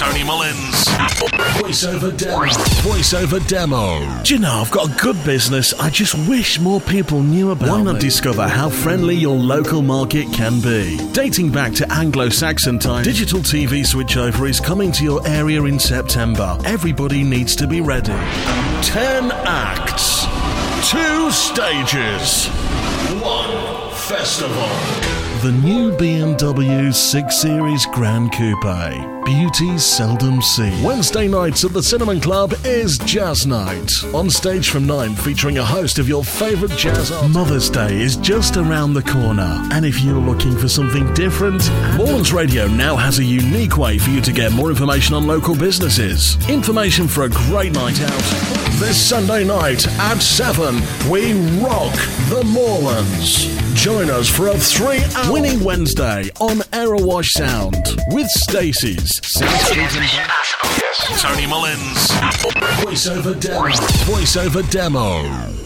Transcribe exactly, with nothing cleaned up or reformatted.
Tony Mullins. Voiceover demo. Voiceover demo. Do you know, I've got a good business. I just wish more people knew about it. Why not discover how friendly your local market can be? Dating back to Anglo-Saxon times, digital T V switchover is coming to your area in September. Everybody needs to be ready. Ten acts. Two stages. One festival. The new B M W six Series Gran Coupe. Beauty seldom seen. Wednesday nights at the Cinnamon Club is Jazz Night. On stage from nine, featuring a host of your favourite jazz artists. Mother's Day is just around the corner. And if you're looking for something different, Morelands Radio now has a unique way for you to get more information on local businesses. Information for a great night out. This Sunday night at seven, we rock the Morelands. Join us for a three-hour Winning Wednesday on Aerowash Sound with Stacey's South Street and Yes. Tony Mullins. Voiceover demo. Voiceover demo.